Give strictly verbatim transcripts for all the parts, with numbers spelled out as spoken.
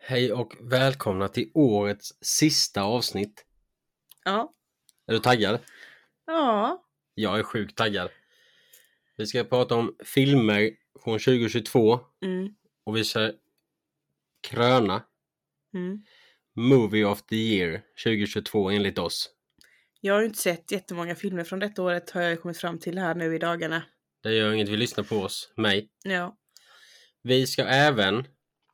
Hej och välkomna till årets sista avsnitt. Ja. Är du taggad? Ja. Jag är sjukt taggad. Vi ska prata om filmer från tjugo tjugotvå. Mm. Och vi ska kröna Mm. Movie of the Year tjugo tjugotvå enligt oss. Jag har ju inte sett jättemånga filmer från detta året, har jag kommit fram till här nu i dagarna. Det gör inget, vi lyssnar på oss, mig. Ja. Vi ska även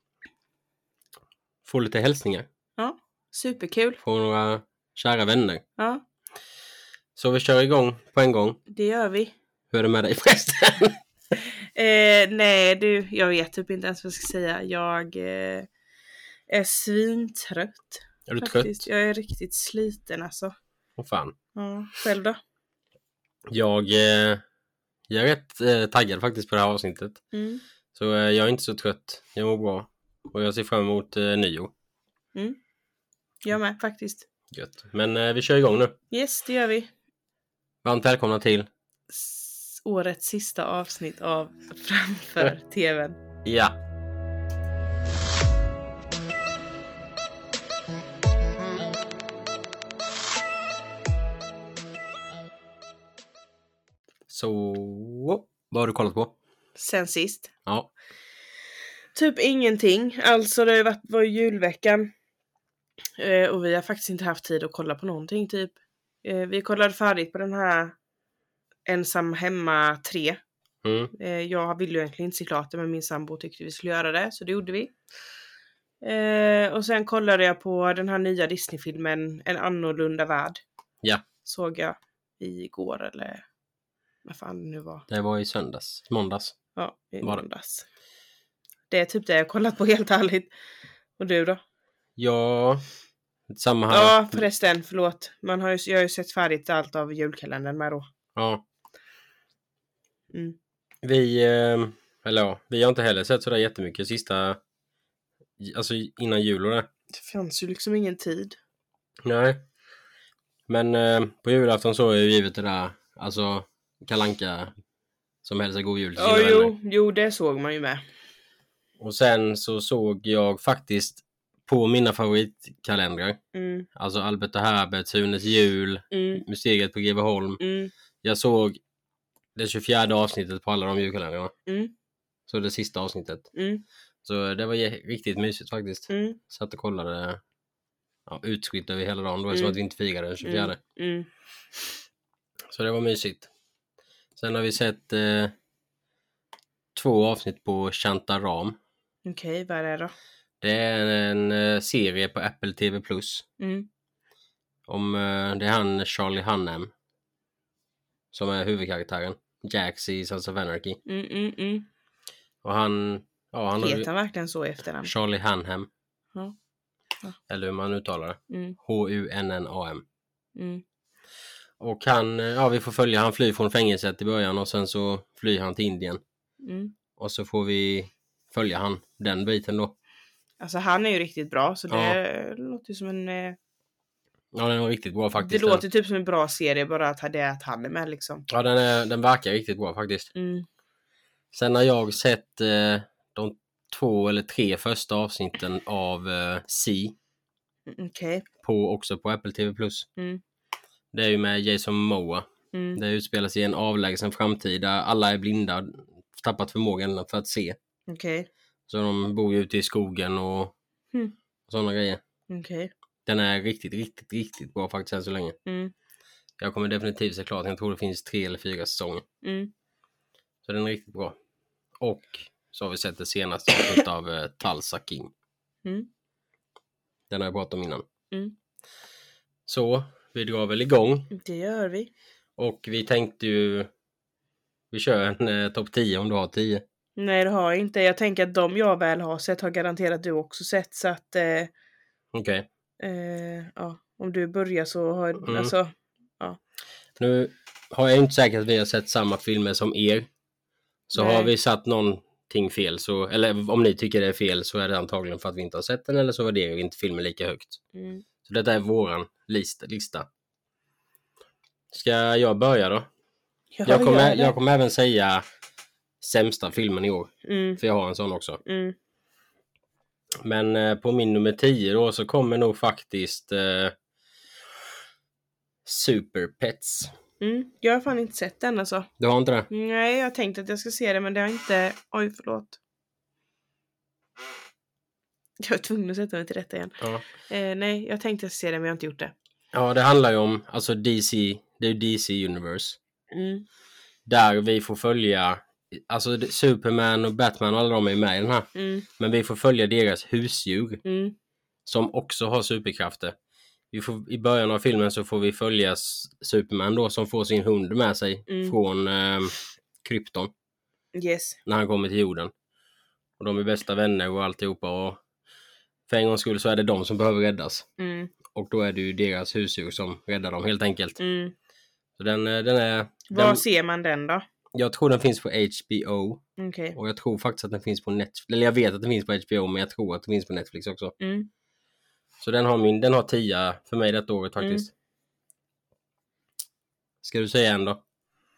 få lite hälsningar Ja, superkul. från några kära vänner. Ja, Så vi kör igång på en gång. det gör vi. Hur är det med dig förresten? Eh, nej, du, jag vet typ inte ens vad jag ska säga. Jag eh, är svintrött. Är du faktiskt. trött? Jag är riktigt sliten alltså. Åh fan. Ja, själv då? Jag, eh, jag är rätt eh, taggad faktiskt på det här avsnittet. Mm. Så eh, jag är inte så trött. Jag mår bra. Och jag ser fram emot eh, nyår. Mm. Jag med faktiskt. Gött. Men eh, vi kör igång nu. Yes, det gör vi. Varmt välkomna till S- årets sista avsnitt av Framför tvn. Ja. Så vad har du kollat på? Sen sist. Ja. Typ ingenting. Alltså det har ju varit var julveckan. Eh, och vi har faktiskt inte haft tid att kolla på någonting typ. Eh, vi kollade färdigt på den här Ensam hemma tre. Mm. Eh, jag ville ju egentligen inte se klart det, men min sambo tyckte vi skulle göra det. Så det gjorde vi. Eh, och sen kollade jag på den här nya Disney-filmen En annorlunda värld. Ja. Såg jag igår eller vad fan det nu var. Det var i söndags. Måndags. Ja, i Var det? måndags. Det är typ det jag har kollat på helt ärligt. Och du då? Ja. Samma här. Ja, förresten, förlåt. Man har ju, jag har ju sett färdigt allt av julkalendern med då. Ja. Mm. Vi, eh, eller ja, vi har inte heller sett sådär jättemycket sista, alltså innan jul och det. Det fanns ju liksom ingen tid. Nej. Men eh, på julafton så är ju givet det där, alltså Kalle Anka som hälsar god jul till Ja, sina jo, vänner. jo, det såg man ju med. Och sen så såg jag faktiskt på mina favoritkalendrar, Mm, alltså Albert och Herbert, Sunes jul, mm, Mysteriet på Greveholm. mm, Jag såg det tjugofjärde avsnittet på alla de julkalendrarna. mm, Så det sista avsnittet. mm, Så det var je- riktigt mysigt faktiskt. mm, Satt och kollade, ja, utspritt över hela dagen. Det var som Mm. att vi inte firade den tjugofjärde. mm, mm. Så det var mysigt. Sen har vi sett eh, två avsnitt på Shantaram. Okej, vad är det då? Det är en eh, serie på Apple T V plus. Mm, Om, eh, det är han Charlie Hunnam som är huvudkaraktären. Jax i Sons of Anarchy. mm, mm, mm. Och han, ja, han har Heter han verkligen så i efternamn? Charlie Hunnam. Ja. Ja. Eller hur man uttalar det. Mm, H U N N A M. mm, Och han, eh, ja, vi får följa, han flyr från fängelset i början och sen så flyr han till Indien. mm. Och så får vi följa han den biten då. Alltså han är ju riktigt bra, så det Ja. låter ju som en... Eh, Ja, den var riktigt bra det faktiskt. låter typ som en bra serie, bara att det är att han är med liksom. Ja, den, är, den verkar riktigt bra faktiskt. Mm, Sen har jag sett eh, de två eller tre första avsnitten av eh, C mm, okej. på, också på Apple T V plus. Mm, Det är ju med Jason Momoa. mm, Det utspelar sig i en avlägsen framtid där alla är blinda, tappat förmågan för att se. okej. Så de bor ju ute i skogen och, Mm. och sådana grejer. Okej. Den är riktigt, riktigt, riktigt bra faktiskt än så länge. Mm, Jag kommer definitivt se klart. Jag tror det finns tre eller fyra säsonger. mm. Så den är riktigt bra. Och så har vi sett det senaste avsnittet av uh, Tulsa King. Mm. Den har jag pratat om innan. Mm. Så vi drar väl igång. Det gör vi. Och vi tänkte ju... Vi kör en uh, topp tio om du har tio. Nej, det har jag inte. Jag tänker att de jag väl har sett har garanterat du också sett. Så att, eh, Okej. eh, ja, om du börjar så har Mm. alltså, Nu har jag inte säkert att vi har sett samma filmer som er. Så Nej. har vi satt någonting fel. Så, eller om ni tycker det är fel så är det antagligen för att vi inte har sett den. Eller så värderar vi inte filmen lika högt. mm. Så detta är våran lista. lista. Ska jag börja då? Ja, Jag kommer, gör det. jag kommer även säga sämsta filmen i år. Mm, För jag har en sån också. mm, Men eh, på min nummer tio då så kommer nog faktiskt eh, Super Pets. Mm. Jag har fan inte sett den alltså. Du har inte det? Nej, jag har tänkt att jag ska se det men det har inte... Oj, förlåt. Jag är tvungen att sätta mig till rätta igen. Ja. Eh, nej, jag tänkte att jag ska se det men jag har inte gjort det. Ja, det handlar ju om alltså D C, det är D C Universe. Mm. Där vi får följa, alltså Superman och Batman och alla de är med i den här. Mm. Men vi får följa deras husdjur Mm. som också har superkrafter. Vi får, i början av filmen så får vi följa Superman då som får sin hund med sig Mm. från eh, Krypton Yes. när han kommer till jorden. Och de är bästa vänner och alltihopa och för en gångs skull så är det de som behöver räddas. Mm. Och då är det ju deras husdjur som räddar dem helt enkelt. Mm. Så den, den är... Var den, ser man den då? jag tror den finns på H B O. Okej. Okay. Och jag tror faktiskt att den finns på Netflix. Eller jag vet att den finns på H B O men jag tror att den finns på Netflix också. Mm. Så den har min, den har tio för mig detta året faktiskt. Mm. Ska du säga en då?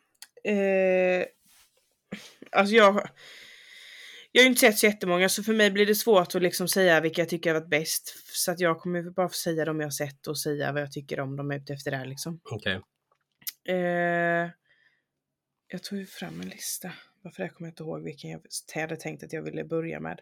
Eh, alltså jag... Jag har ju inte sett så jättemånga så för mig blir det svårt att liksom säga vilka jag tycker har varit bäst. Så att jag kommer bara få säga dem jag har sett och säga vad jag tycker om dem ute efter det här liksom. Okej. Okay. Eh, jag tog ju fram en lista. Varför jag kommer inte ihåg vilken jag hade tänkt att jag ville börja med.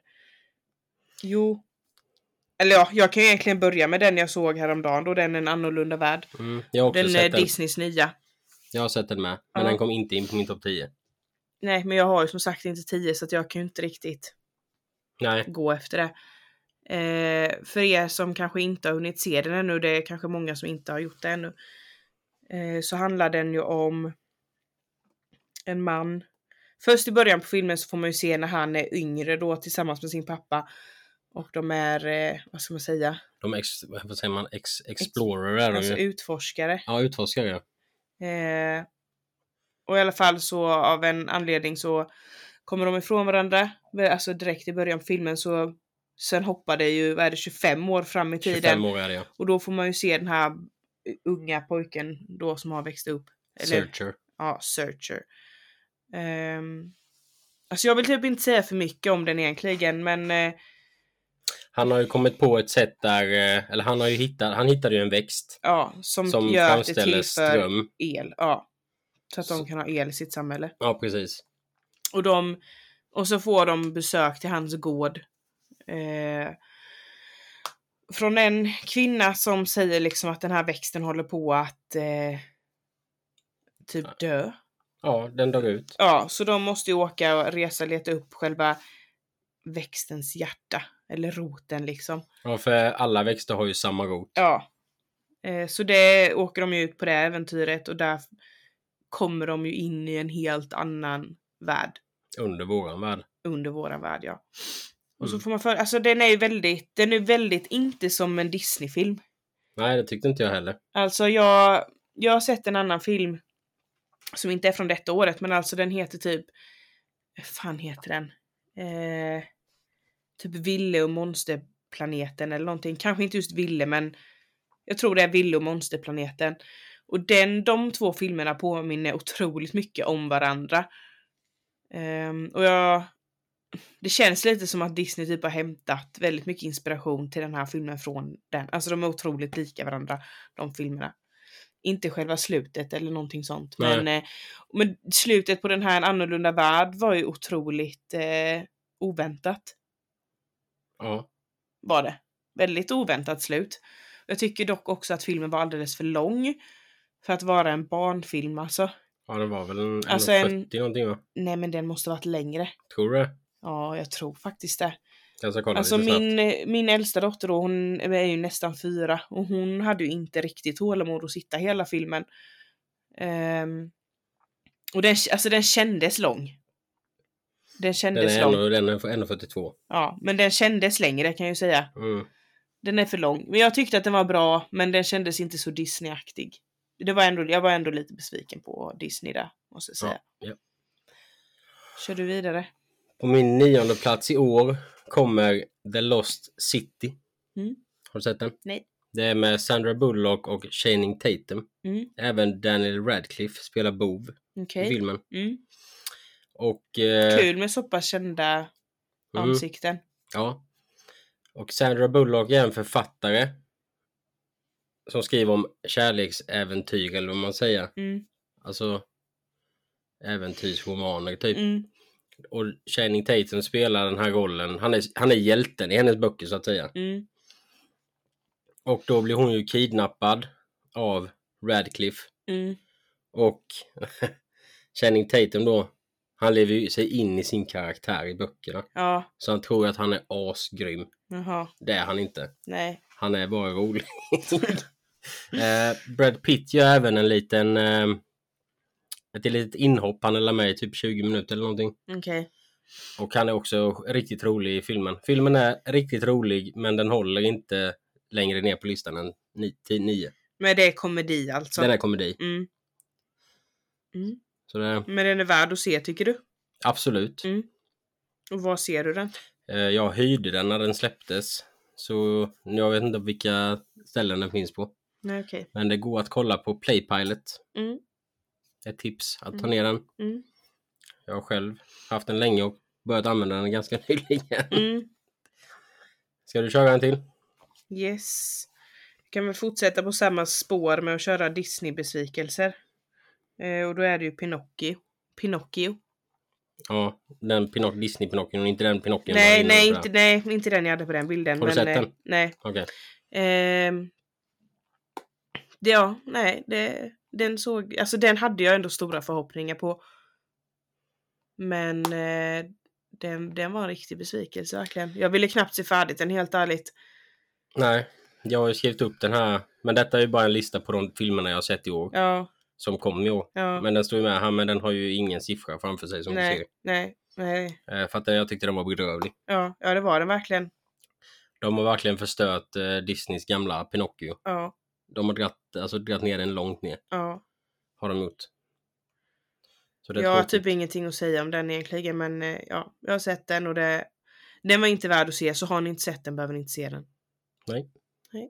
Jo. Eller ja, jag kan ju egentligen börja med den jag såg häromdagen då. Den är en annorlunda värld. Mm, jag har också den sett är Disneys nya. Jag har sett den med. Men ja. Den kom inte in på min topp tio. Nej, men jag har ju som sagt inte tio så att jag kan ju inte riktigt Nej. gå efter det. Eh, för er som kanske inte har hunnit se den ännu, det är kanske många som inte har gjort det ännu. Eh, så handlar den ju om en man. Först i början på filmen så får man ju se när han är yngre då tillsammans med sin pappa. Och de är, eh, vad ska man säga? De är, ex, vad säger man, ex, explorer är de alltså ju. utforskare. Ja, utforskare. Eh, och i alla fall så av en anledning så kommer de ifrån varandra. Alltså direkt i början på filmen så sen hoppar det ju, vad är det, tjugofem år fram i tiden. tjugofem år är det, ja. Och då får man ju se den här unga pojken då som har växt upp. Eller, Searcher. Ja, Searcher. Um, alltså jag vill typ inte säga för mycket om den egentligen, men... Uh, han har ju kommit på ett sätt där, eller han har ju hittat, han hittade ju en växt. Ja, som, som gör att det tillför ström. El. Ja. Så att de kan ha el i sitt samhälle. Ja, precis. Och de, och så får de besök till hans gård. Eh, från en kvinna som säger liksom att den här växten håller på att eh, typ dö. Ja, den dör ut. Ja, så de måste ju åka och resa och leta upp själva växtens hjärta. Eller roten liksom. Ja, för alla växter har ju samma rot. Ja. Eh, så det åker de ju ut på det äventyret och där kommer de ju in i en helt annan värld. Under våran värld. Under våran värld, ja. Och Mm. så får man för, alltså den är ju väldigt, den är väldigt inte som en Disney-film. Nej, det tyckte inte jag heller. Alltså jag, jag har sett en annan film som inte är från detta året, men alltså den heter typ, vad fan heter den? Eh, typ Ville och Monsterplaneten eller någonting. Kanske inte just Ville, men jag tror det är Ville och Monsterplaneten. Och den, de två filmerna påminner otroligt mycket om varandra. Um, och jag... Det känns lite som att Disney typ har hämtat väldigt mycket inspiration till den här filmen från den. Alltså de är otroligt lika varandra, de filmerna. Inte själva slutet eller någonting sånt. Men, eh, men slutet på den här En annorlunda värld var ju otroligt eh, oväntat. Ja. Var det. Väldigt oväntat slut. Jag tycker dock också att filmen var alldeles för lång för att vara en barnfilm alltså. Ja, den var väl en, alltså en fyrtio någonting, va? Nej, men den måste varit längre. Tror du det? Ja, jag tror faktiskt det. Jag ska kolla alltså lite min, min äldsta dotter då, hon är ju nästan fyra. Och hon hade ju inte riktigt tålamod att sitta hela filmen. Um, och den, alltså den kändes lång. Den kändes den är lång. Den är en fyrtiotvå. Ja, men den kändes längre kan jag ju säga. Mm. Den är för lång. Men jag tyckte att den var bra, men den kändes inte så Disney-aktig. Det var ändå, jag var ändå lite besviken på Disney där, måste jag säga. Ja, ja. Kör du vidare? På min nionde plats i år kommer The Lost City. Mm. Har du sett den? Nej. Det är med Sandra Bullock och Channing Tatum. Mm. Även Daniel Radcliffe spelar bov okay. i filmen. Mm. Och, eh, kul med så pass kända mm. ansikten. Ja. Och Sandra Bullock är en författare som skriver om kärleksäventyr, eller vad man säger. Mm. Alltså äventyrsromaner typ. Mm. Och Channing Tatum spelar den här rollen. Han är, han är hjälten i hennes böcker så att säga. Mm. Och då blir hon ju kidnappad av Radcliffe. Mm. Och Channing Tatum då, han lever ju sig in i sin karaktär i böckerna. Ja. Så han tror att han är asgrym. Jaha. Det är han inte. Nej. Han är bara rolig. eh, Brad Pitt gör även en liten eh, ett litet inhopp. Han är med i typ tjugo minuter eller någonting. Okej. Okay. Och han är också riktigt rolig i filmen. Filmen är riktigt rolig, men den håller inte längre ner på listan än nio. Men det är komedi alltså? Den är komedi. Mm. Mm. Så det... Men den är värd att se, tycker du? Absolut. Mm. Och var ser du den? Eh, jag hyrde den när den släpptes. Så jag vet inte vilka ställen den finns på. Nej, okay. Men det går att kolla på Playpilot. Mm. Ett tips att ta Mm. ner den. Mm. Jag har själv haft den länge och börjat använda den ganska nyligen. Mm. Ska du köra en till? Yes. Vi kan väl fortsätta på samma spår med att köra Disney-besvikelser. Eh, och då är det ju Pinocchio. Pinocchio. Ja, den Pinoc- Disney-Pinocchio, inte den Pinocchio. Nej, nej inte, nej, inte den jag hade på den bilden. Har du men, sett den? Eh, nej. Okej. Okay. Eh, det, ja, nej, det, den såg, alltså den hade jag ändå stora förhoppningar på. Men eh, den, den var en riktig besvikelse verkligen. Jag ville knappt se färdigt den, helt ärligt. Nej, jag har ju skrivit upp den här. Men detta är ju bara en lista på de filmerna jag har sett i år. Ja. Som kom i år. Ja. Men den står ju med här, men den har ju ingen siffra framför sig som nej, du ser. Nej, nej. Eh, för att jag tyckte den var bedrövlig. Ja, ja, det var den verkligen. De har verkligen förstört eh, Disneys gamla Pinocchio. Ja. De har dratt, alltså, dratt ner den långt ner. Ja. Har de gjort. Så det jag har typ ingenting att säga om den egentligen, men eh, ja, jag har sett den och det, den var inte värd att se, så har ni inte sett den behöver ni inte se den. Nej. Nej.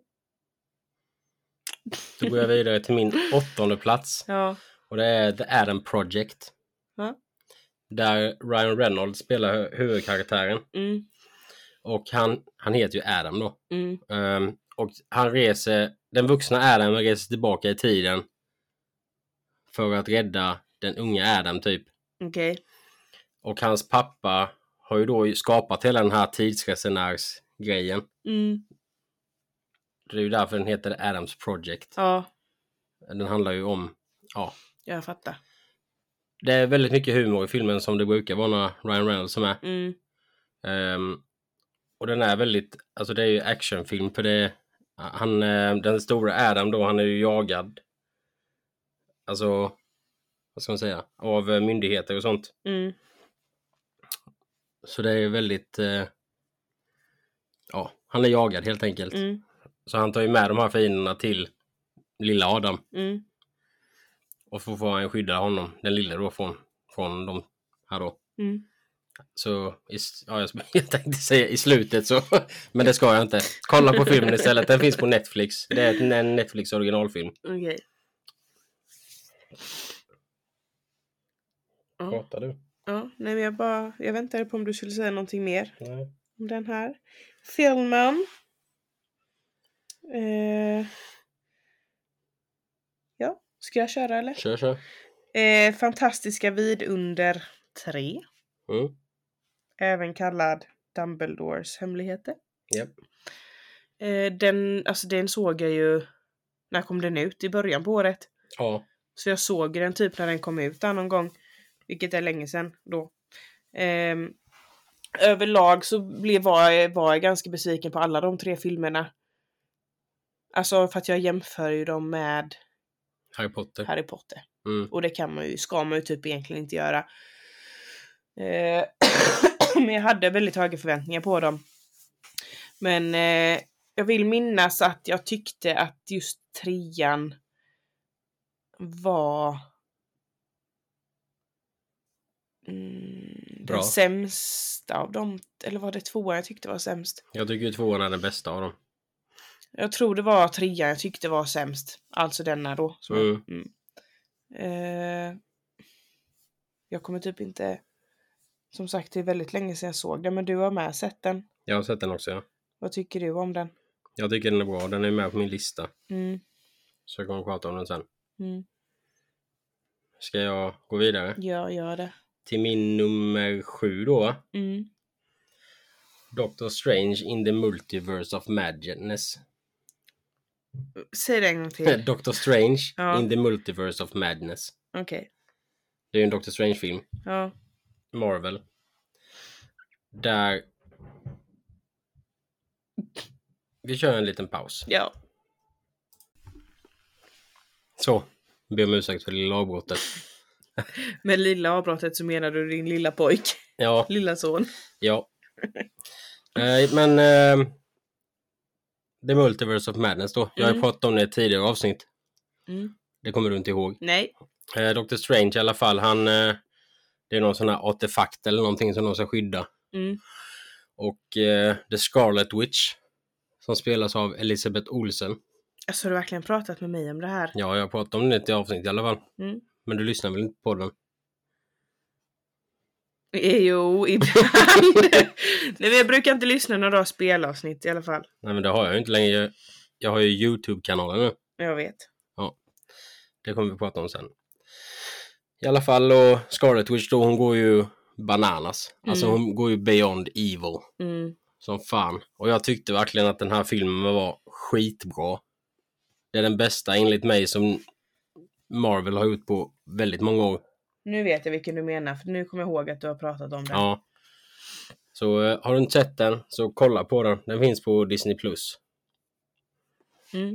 Då går jag vidare till min åttonde plats. Ja. Och det är The Adam Project. Ja. Där Ryan Reynolds spelar hu- huvudkaraktären. Mm. Och han, han heter ju Adam då. Mm. Um, och han reser, den vuxna Adam reser tillbaka i tiden. För att rädda den unga Adam typ. Okej. Okay. Och hans pappa har ju då skapat hela den här tidsresenärsgrejen. Mm. Det är ju därför den heter Adams Project. Ja. Den handlar ju om, ja. Jag fattar. Det är väldigt mycket humor i filmen som det brukar vara när Ryan Reynolds är med. Mm. Um, och den är väldigt, alltså det är ju actionfilm för det, han, den stora Adam då, han är ju jagad. Alltså, vad ska man säga, av myndigheter och sånt. Mm. Så det är väldigt, uh, ja, han är jagad helt enkelt. Mm. Så han tar ju med de här fienderna till lilla Adam. Mm. Och så får han skydda honom, den lilla då, från, från de här då. Mm. Så, i, ja, jag tänkte säga i slutet så, men det ska jag inte. Kolla på filmen istället, den finns på Netflix. Det är en Netflix originalfilm. Okej. Okay. Ja. Pratar du? Ja, nej men jag bara, jag väntade på om du skulle säga någonting mer. Nej. Om den här filmen. Eh, ja, ska jag köra eller? Kör, kör. Eh, Fantastiska vidunder tre. Mm. Även kallad Dumbledores hemligheter. Yep. Eh, den, alltså den såg jag ju, när kom den ut? I början på året. Ja. Så jag såg den typ när den kom ut där någon gång. Vilket är länge sedan då. Eh, överlag så blev, var, jag, var jag ganska besviken på alla de tre filmerna. Alltså för att jag jämför ju dem med Harry Potter. Harry Potter. Mm. Och det kan man ju, ska man ju typ egentligen inte göra. Eh, men jag hade väldigt höga förväntningar på dem. Men eh, jag vill minnas att jag tyckte att just trean var mm, den sämsta av dem. Eller var det tvåan jag tyckte var sämst? Jag tycker ju tvåan är den bästa av dem. Jag tror det var trean jag tyckte var sämst. Alltså denna då. Så, mm. Mm. Eh, jag kommer typ inte... Som sagt, det är väldigt länge sedan jag såg den. Men du har med sett den. Jag har sett den också, ja. Vad tycker du om den? Jag tycker den är bra. Den är med på min lista. Mm. Så jag kommer prata om den sen. Mm. Ska jag gå vidare? Ja, gör det. Till min nummer sju då. Mm. Doctor Strange in the Multiverse of Madness. Säg det en gång till. Doctor Strange Ja. in the Multiverse of Madness. Okej. Okay. Det är ju en Doctor Strange-film. Ja. Marvel. Där... Vi kör en liten paus. Ja. Så. Ber om ursäkt för det lilla avbrottet. Med lilla avbrottet så menar du din lilla pojk. Ja. Lilla son. Ja. eh, men... Eh, The Multiverse of Madness då. Jag har Mm. pratat om det i ett tidigare avsnitt. Mm. Det kommer du inte ihåg. Nej. Eh, Doctor Strange i alla fall. Han... Eh, det är någon sån här artefakt eller någonting som de ska skydda. Mm. Och eh, The Scarlet Witch. Som spelas av Elisabeth Olsen. Alltså, har du verkligen pratat med mig om det här? Ja, jag har pratat om det i ett avsnitt i alla fall. Mm. Men du lyssnar väl inte på den? Jo, ibland. Nej, men jag brukar inte lyssna när du har spelavsnitt i alla fall. Nej, men det har jag ju inte längre. Jag, jag har ju YouTube-kanalen nu. Jag vet. Ja, det kommer vi prata om sen. I alla fall, och Scarlet Witch då, hon går ju bananas. Alltså Mm. hon går ju beyond evil. Mm. Som fan. Och jag tyckte verkligen att den här filmen var skitbra. Det är den bästa enligt mig som Marvel har gjort på väldigt många år. Nu vet jag vilken du menar, för nu kommer jag ihåg att du har pratat om den. Ja. Så eh, har du inte sett den, så kolla på den. Den finns på Disney plus. Mm.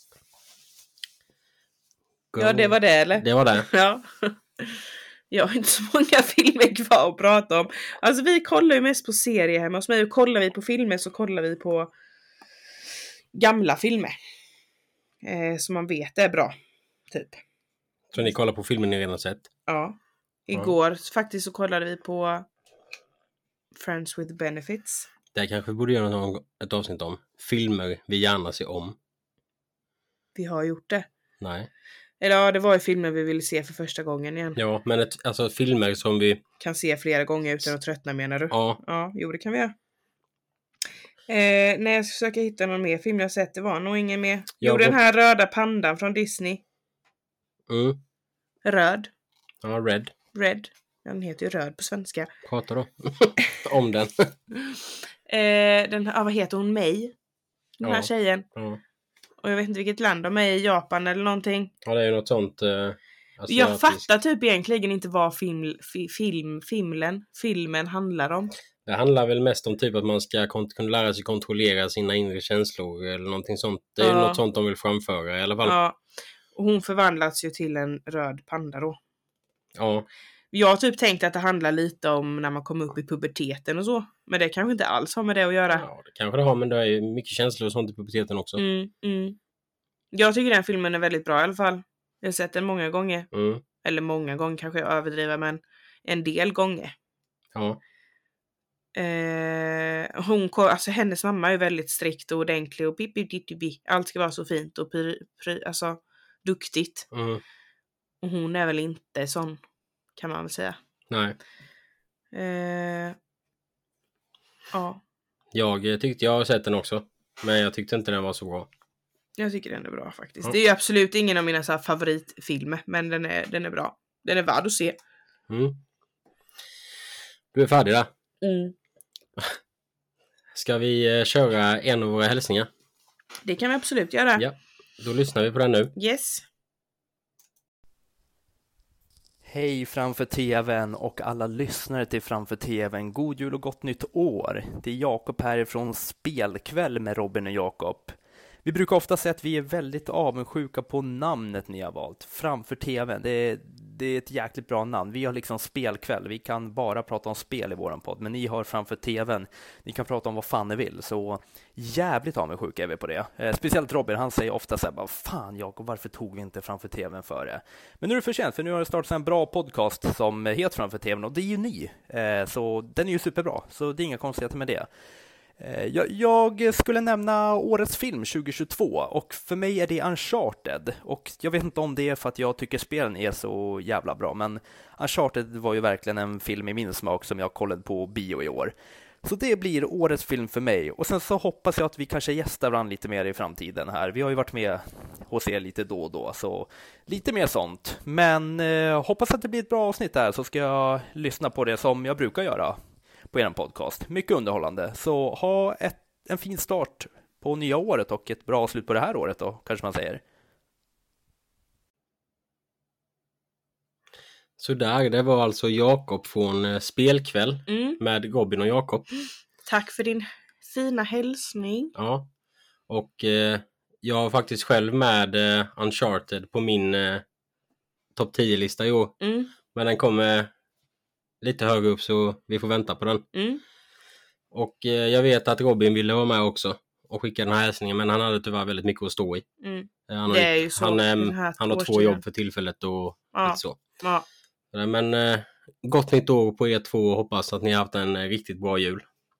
Ja, det var det, eller? Det var det. Ja. Jag har inte så många filmer kvar att prata om. Alltså, vi kollar ju mest på serier hemma hos mig. Och kollar vi på filmer så kollar vi på gamla filmer. Eh, som man vet är bra. Typ. Så ni kollar på filmen ni redan sett? Ja. Igår ja. faktiskt så kollade vi på Friends with Benefits. Det kanske borde göra någon, ett avsnitt om filmer vi gärna ser om. Vi har gjort det. Nej. Eller ja, det var ju filmer vi ville se för första gången igen. Ja, men ett, alltså filmer som vi... Kan se flera gånger utan att tröttna, menar du? Ja. Ja, jo, det kan vi göra. Eh, när jag försöker hitta någon mer film jag sett, det var nog ingen mer. Jo, Jag den var... här röda pandan från Disney. Mm. Röd. Ja, Red. Red. Den heter ju röd på svenska. Prata då. om den. eh, den ah, vad heter hon? May? Den här ja. tjejen. Ja. Och jag vet inte vilket land de är i, Japan eller någonting. Ja, det är ju något sånt. Eh, jag fattar typ egentligen inte vad film, fi, film, filmen, filmen handlar om. Det handlar väl mest om typ att man ska kont- kunna lära sig kontrollera sina inre känslor eller någonting sånt. Det är ja. ju något sånt de vill framföra i alla fall. Ja. Och hon förvandlas ju till en röd panda då. Ja. Jag har typ tänkt att det handlar lite om när man kommer upp i puberteten och så. Men det kanske inte alls har med det att göra. Ja, det kanske det har, men det är ju mycket känslor och sånt i puberteten också. Mm, mm. Jag tycker den filmen är väldigt bra i alla fall. Jag har sett den många gånger. Mm. Eller många gånger kanske jag överdriver, men en del gånger. Ja. Eh, hon, alltså hennes mamma är väldigt strikt och ordentlig och bip, bip, bip, bip. Allt ska vara så fint och pry, pry, alltså duktigt. Mm. Och hon är väl inte sån, kan man väl säga. Nej. Eh, ja. Jag tyckte jag har sett den också. Men jag tyckte inte den var så bra. Jag tycker den är bra faktiskt. Ja. Det är ju absolut ingen av mina så här favoritfilmer. Men den är, den är bra. Den är värd att se. Mm. Du är färdig där. Mm. Ska vi eh, köra en av våra hälsningar? Det kan vi absolut göra. Ja, då lyssnar vi på den nu. Yes. Hej framför tvn och alla lyssnare till framför tvn. God jul och gott nytt år. Det är Jakob här ifrån Spelkväll med Robin och Jakob. Vi brukar ofta säga att vi är väldigt avundsjuka på namnet ni har valt. Framför tvn. Det är, det är ett jäkligt bra namn. Vi har liksom spelkväll. Vi kan bara prata om spel i våran podd. Men ni har framför tvn. Ni kan prata om vad fan ni vill. Så jävligt avundsjuka är vi på det. Eh, speciellt Robin. Han säger ofta så här. Bara, fan Jakob, varför tog vi inte framför tvn för det? Men nu är det för sent. För nu har det startat en bra podcast som heter framför tvn. Och det är ju ni. Eh, så den är ju superbra. Så det är inga konstigheter med det. Jag, jag skulle nämna årets film tjugohundratjugotvå och för mig är det Uncharted och jag vet inte om det är för att jag tycker spelen är så jävla bra, men Uncharted var ju verkligen en film i min smak som jag kollade på bio i år. Så det blir årets film för mig. Och sen så hoppas jag att vi kanske gästar varandra lite mer i framtiden här. Vi har ju varit med hos er lite då och då, så lite mer sånt. Men eh, hoppas att det blir ett bra avsnitt där, så ska jag lyssna på det som jag brukar göra på er podcast. Mycket underhållande. Så ha ett, en fin start på nya året och ett bra slut på det här året då, kanske man säger. Så där, det var alltså Jakob från Spelkväll Mm. med Robin och Jakob. Tack för din fina hälsning. Ja, och eh, jag har faktiskt själv med eh, Uncharted på min eh, topp tio-lista i år. Mm. Men den kommer lite högre upp, så vi får vänta på den. Mm. Och eh, jag vet att Robin ville vara med också och skicka den här hälsningen, men han hade tyvärr väldigt mycket att stå i. Mm. Eh, Han har, Det är ju så han, i eh, den här han har två årstiden. jobb för tillfället och Ja. lite så. Ja. Men eh, gott nytt år på er två och hoppas att ni har haft en eh, riktigt bra jul.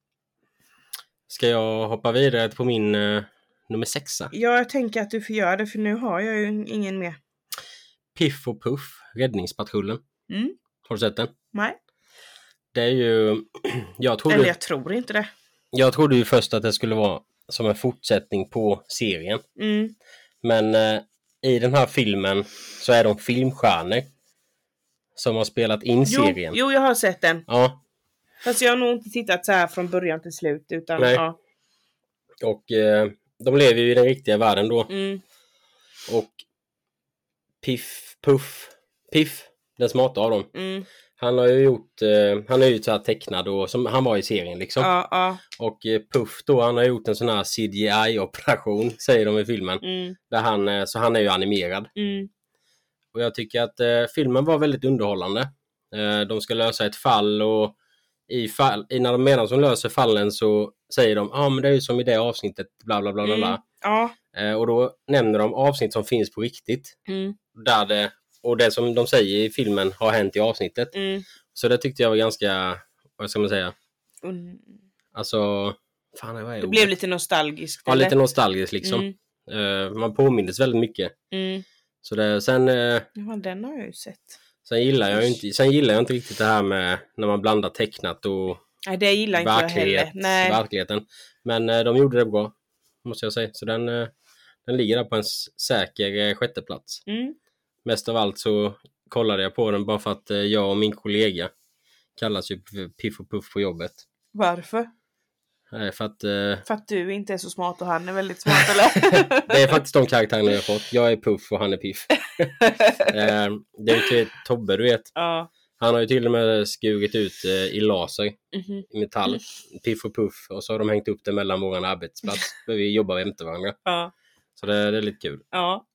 Ska jag hoppa vidare på min eh, nummer sexa? ja, jag tänker att du får göra det, för nu har jag ju ingen mer. Piff och Puff, Räddningspatrullen. Mm. Har du sett den? Nej, Det är ju... jag, trodde, eller jag tror inte det. jag trodde ju först att det skulle vara som en fortsättning på serien. Mm. Men eh, i den här filmen så är de filmstjärnor som har spelat in Jo, serien. jo, jag har sett den. Ja, Fast jag har nog inte tittat så här från början till slut, utan Nej. ja. och eh, de lever ju i den riktiga världen då. Mm. Och Piff, Puff, Piff, den smarta av dem. Mm. Han har ju gjort, eh, han är ju så här tecknad och som han var i serien liksom. Ja, ja. Och eh, Puff då, han har gjort en sån här C G I-operation, säger de i filmen. Mm. Där han, eh, så han är ju animerad. Mm. Och jag tycker att eh, filmen var väldigt underhållande. Eh, de ska lösa ett fall och i fall, i när de menar som löser fallen så säger de, ja ah, men det är ju som i det avsnittet, bla bla bla bla. bla. Mm. Ja. Eh, och då nämner de avsnitt som finns på riktigt. Mm. Där det, och det som de säger i filmen har hänt i avsnittet. Mm. Så det tyckte jag var ganska, vad ska man säga? Mm. Alltså, fan vad är Det ordet? blev lite nostalgiskt. Ja, eller? lite nostalgiskt liksom. Mm. Eh, man påmindes väldigt mycket. Mm. Så det, sen, eh, Ja, den har jag ju sett. sen, gillar jag ju inte, sen gillar jag inte riktigt det här med när man blandar tecknat och Nej, det gillar inte jag verklighet, heller. Nej. verkligheten. Men eh, de gjorde det bra, måste jag säga. Så den, eh, den ligger där på en s- säker eh, sjätteplats. Mm. Mest av allt så kollade jag på den bara för att eh, jag och min kollega kallas ju för Piff och Puff på jobbet. Varför? Nej, för att eh, För att du inte är så smart och han är väldigt smart, eller? det är faktiskt de karaktärerna jag har fått. Jag är Puff och han är Piff. eh, det är ju till Tobbe, du vet. Ja. Han har ju till och med skurit ut eh, i laser, Mhm. i metall. Piff och Puff. Och så har de hängt upp det mellan våran arbetsplats. För vi jobbar jämte varandra. Ja. Så det, det är lite kul. Ja.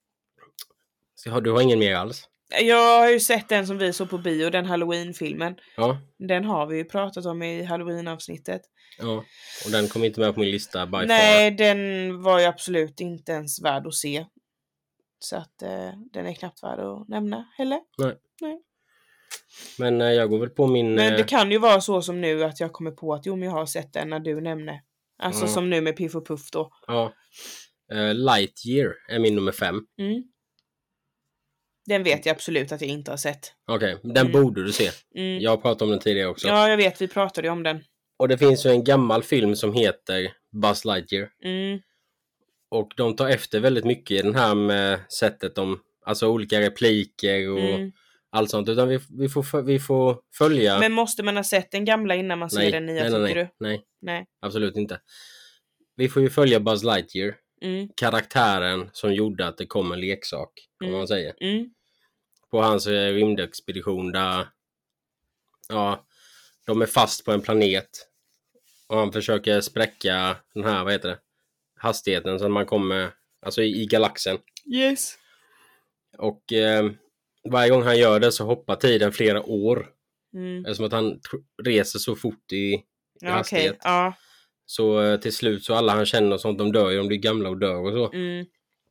Så har, du har ingen mer alls? Jag har ju sett den som vi såg på bio, den Halloween-filmen. Ja. Den har vi ju pratat om i Halloween-avsnittet. Ja. Och den kom inte med på min lista by Nej, den var ju absolut inte ens värd att se. Så att eh, den är knappt värd att nämna heller. far. Nej. Nej. Men eh, jag går väl på min... Men det eh, kan ju vara så som nu att jag kommer på att jo, men jag har sett den när du nämner. Alltså Ja. som nu med Piff och Puff då. Ja. Eh, Lightyear är min nummer fem. Mm. Den vet jag absolut att jag inte har sett. Okej, den Mm. borde du se. Mm. Jag har pratat om den tidigare också. Ja, jag vet. Vi pratade ju om den. Och det finns ju en gammal film som heter Buzz Lightyear. Mm. Och de tar efter väldigt mycket i den här med sättet de, alltså olika repliker och Mm. allt sånt. Utan vi, vi, får, vi får följa... Men måste man ha sett den gamla innan man ser nej, den nya, nej, nej, tycker nej, du? nej, Nej. absolut inte. Vi får ju följa Buzz Lightyear. Mm. Karaktären som gjorde att det kom en leksak, kan Mm. man säga. Mm. På hans eh, rymdexpedition där, ja, de är fast på en planet. Och han försöker spräcka den här, vad heter det, hastigheten så man kommer, alltså i, i galaxen. Yes. Och eh, varje gång han gör det så hoppar tiden flera år. Mm. Eftersom att han tr- reser så fort i, i Ja, hastighet. okej. Ja. Så eh, till slut så alla han känner och sånt, de dör ju, de blir gamla och dör och så. Mm.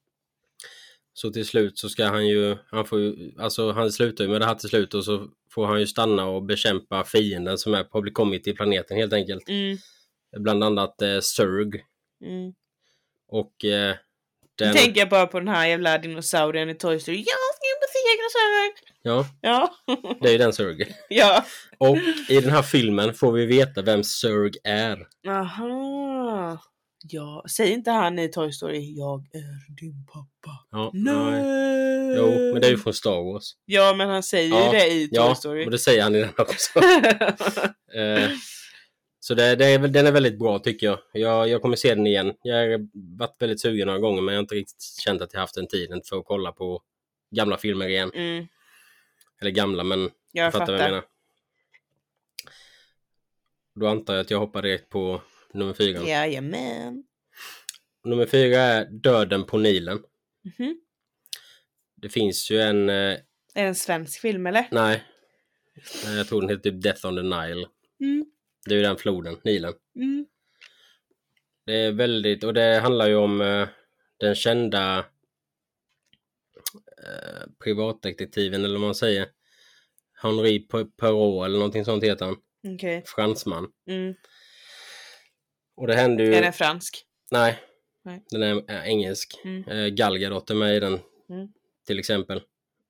Så till slut så ska han ju, han får ju, alltså han slutar ju med det här till slut och så får han ju stanna och bekämpa fienden som är på kommit till planeten helt enkelt. Mm. Bland annat eh, Zurg. Mm. Och eh, Nu den... tänker jag bara på den här jävla dinosaurien i Toy Story. Jag ska besegra Zurg! Ja, Ja. det är ju den Zurg. Ja. Och i den här filmen får vi veta vem Zurg är. Aha. Ja, säger inte han i Toy Story, jag är din pappa. Ja, Nej. Jo, men det är ju från Star Wars. Ja, men han säger Ja, ju det i Toy ja, Story. och det säger han i den också. eh, så det, det är, den är väldigt bra tycker jag. jag. Jag kommer se den igen. Jag har varit väldigt sugen några gånger, men jag har inte riktigt känt att jag haft den tiden för att kolla på gamla filmer igen. Mm. Eller gamla, men Jag jag fattar fattar. vad jag menar. Då antar jag att jag hoppar direkt på nummer fyra. Jajamän. Nummer fyra är Döden på Nilen. Mm-hmm. Det finns ju en... Eh, Är det en svensk film eller? nej. Jag tror den heter typ Death on the Nile. Mm. Det är ju den floden, Nilen. Mm. Det är väldigt... Och det handlar ju om eh, den kända eh, privatdetektiven, eller vad man säger. Henri Poirot eller någonting sånt heter han. Okej. Fransman. Mm. Och det händer ju... Är den fransk? Nej. Nej. Den är äh, engelsk. Mm. Eh, Gal Gadot är med i den. Mm. Till exempel.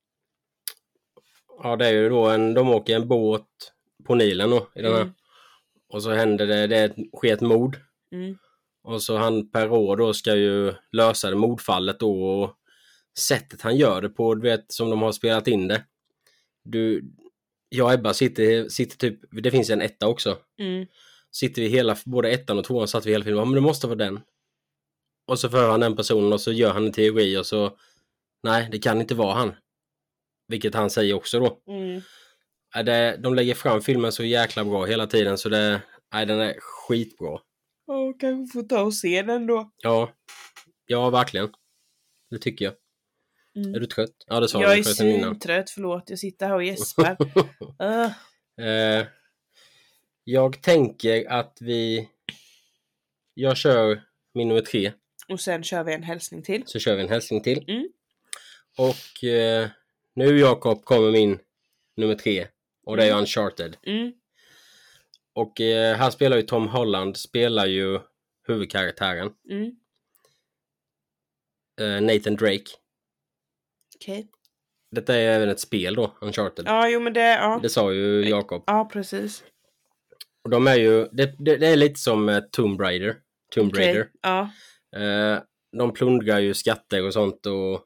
Ja, det är ju då en... De åker en båt på Nilen då, i den här. Mm. Och så händer det... Det sker ett mord. Mm. Och så han Poirot då ska ju lösa det mordfallet då. Och sättet han gör det på, du vet, som de har spelat in det. Du... Jag och Ebba sitter, sitter typ... Det finns en etta också. Mm. Sitter vi hela... Både ettan och tvåan satt vi hela filmen. Ja, men det måste vara den. Och så för han den personen och så gör han en teori och så... Nej, det kan inte vara han. Vilket han säger också då. Mm. Är det, de lägger fram filmen så jäkla bra hela tiden så det... Nej, den är skitbra. Åh, kanske får ta och se den då. Ja. Ja, verkligen. Det tycker jag. Mm. Är du trött? Ja, det sa Jag du är förresten innan. svintrött, förlåt. Jag sitter här och gäspar. uh. eh, jag tänker att vi... Jag kör min nummer tre. Och sen kör vi en hälsning till. Så kör vi en hälsning till. Mm. Och eh, nu Jakob kommer min nummer tre. Och det är ju Uncharted. Mm. Och eh, här spelar ju Tom Holland. Spelar ju huvudkaraktären. Mm. Eh, Nathan Drake. Okej. Okay. Detta är även ett spel då, Uncharted. Ja, jo men det... Ja, Det sa ju Jakob. ja precis. Och de är ju... Det, det, det är lite som eh, Tomb Raider. Tomb Okej. Raider. Ja. Eh, de plundrar ju skatter och sånt och...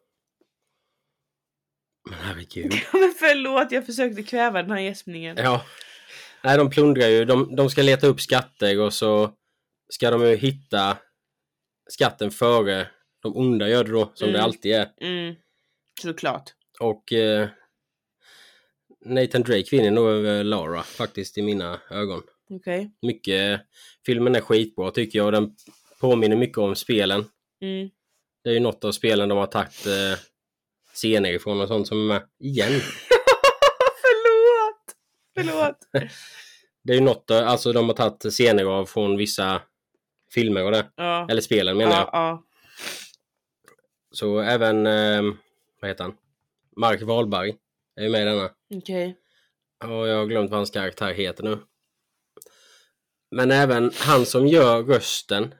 Men herregud. Men förlåt, jag försökte kväva den här gäspningen. Ja. Nej, de plundrar ju. De, de ska leta upp skatter och så ska de ju hitta skatten före de onda gör det då, som Mm. det alltid är. Mm. Såklart. Och eh, Nathan Drake vinner nog över Lara faktiskt i mina ögon. Okej. Okay. Mycket, filmen är skitbra tycker jag och den påminner mycket om spelen. Mm. Det är ju något av spelen de har tagit eh, scener ifrån och sånt som är med igen. Förlåt! Förlåt! Det är ju något, alltså de har tagit scener av från vissa filmer och det. Ja. Eller spelen menar Ja, jag. ja. Så även, eh, vad heter han? Mark Wahlberg är ju med i denna. Okej. Okay. Och jag har glömt vad hans karaktär heter nu. Men även han som gör rösten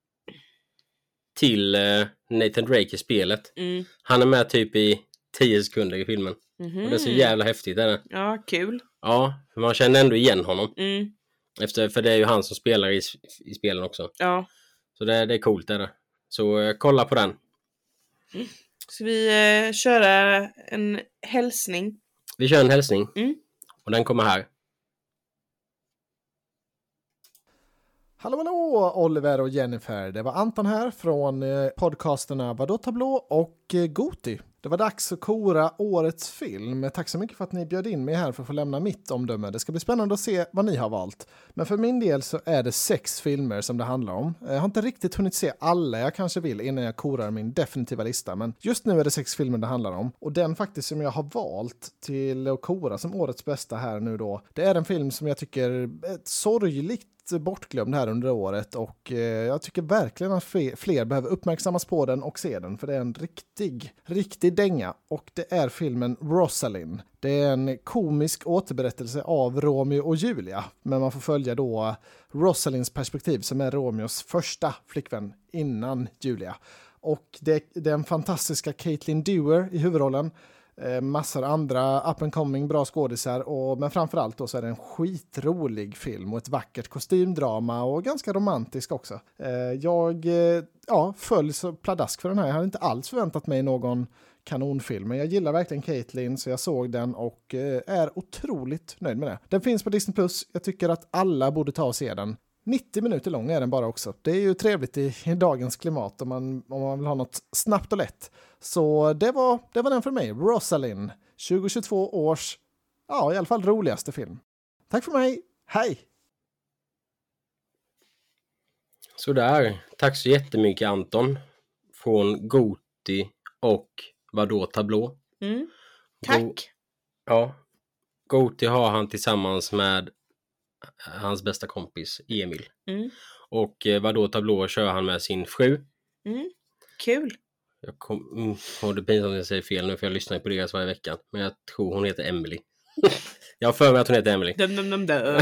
till eh, Nathan Drake i spelet. Mm. Han är med typ i tio sekunder i filmen. Mm-hmm. Och det är så jävla häftigt är det. Ja, kul. Ja, för man känner ändå igen honom. Mm. Efter, för det är ju han som spelar i, i spelen också. Ja. Så det, det är coolt är det. Så eh, kolla på den. Mm. Ska vi eh, köra en hälsning? Vi kör en hälsning. Mm. Och den kommer här. Hallå, hallå Oliver och Jennifer. Det var Anton här från eh, podcasterna Vadå Tablå och eh, Goti. Det var dags att kora årets film. Tack så mycket för att ni bjöd in mig här för att få lämna mitt omdöme. Det ska bli spännande att se vad ni har valt. Men för min del så är det sex filmer som det handlar om. Jag har inte riktigt hunnit se alla jag kanske vill innan jag korar min definitiva lista. Men just nu är det sex filmer det handlar om. Och den faktiskt som jag har valt till att kora som årets bästa här nu då. Det är en film som jag tycker är ett sorgligt bortglömd här under året och eh, jag tycker verkligen att fler, fler behöver uppmärksammas på den och se den för det är en riktig, riktig dänga och det är filmen Rosalind. Det är en komisk återberättelse av Romeo och Julia men man får följa då Rosalinds perspektiv som är Romeos första flickvän innan Julia. Och det, det är en fantastiska Caitlin Dewar i huvudrollen. Eh, massor andra up and coming bra skådisar. Och, men framförallt då så är det en skitrolig film och ett vackert kostymdrama och ganska romantisk också. Eh, jag eh, ja, föll så pladask för den här. Jag hade inte alls förväntat mig någon kanonfilm. Men jag gillar verkligen Caitlin så jag såg den och eh, är otroligt nöjd med det. Den finns på Disney plus. Jag tycker att alla borde ta och se den. nittio minuter lång är den bara också. Det är ju trevligt i, i dagens klimat om man, om man vill ha något snabbt och lätt. Så det var, det var den för mig. Rosalind, tjugohundratjugotvå års, ja i alla fall roligaste film. Tack för mig. Hej! Sådär. Tack så jättemycket Anton. Från Goti och Vadå Tablå. Mm. Tack. Go- ja. Goti har han tillsammans med hans bästa kompis Emil. Mm. Och eh, Vadå Tablå kör han med sin fru. Mm. Kul. Jag kom, mm, oh, det är pinsamt att jag säger fel nu för jag lyssnar på deras varje vecka. Men jag tror hon heter Emily. Jag har för mig att hon heter Emily. Dum, dum, dum, dum.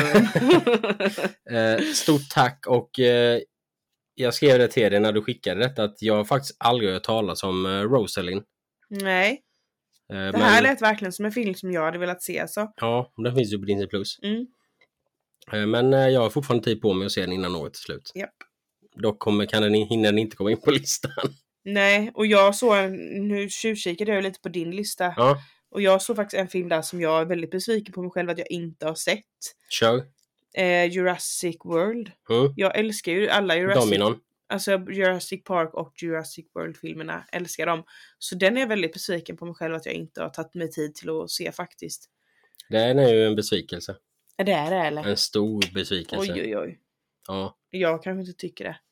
eh, stort tack och eh, jag skrev det till dig när du skickade detta att jag faktiskt aldrig hört talas om eh, Rosalind. Nej. Eh, Det men, här lät verkligen som en film som jag hade velat se så. Ja, den finns ju på Disney plus. Mm. Eh, men eh, jag har fortfarande tid på mig att se den innan året är slut. Japp. Dock kommer, kan den, hinner den inte komma in på listan. Nej, och jag såg, en, nu tjuvkikade jag lite på din lista. Ja, Och jag såg faktiskt en film där som jag är väldigt besviken på mig själv att jag inte har sett. kör. Eh, Jurassic World. Mm. Jag älskar ju alla Jurassic, Dominon. alltså Jurassic Park och Jurassic World-filmerna. Älskar dem. Så den är jag väldigt besviken på mig själv att jag inte har tagit mig tid till att se faktiskt. Den är ju en besvikelse. Är det är det eller? En stor besvikelse. Oj oj oj. Ja, Jag kanske inte tycker det.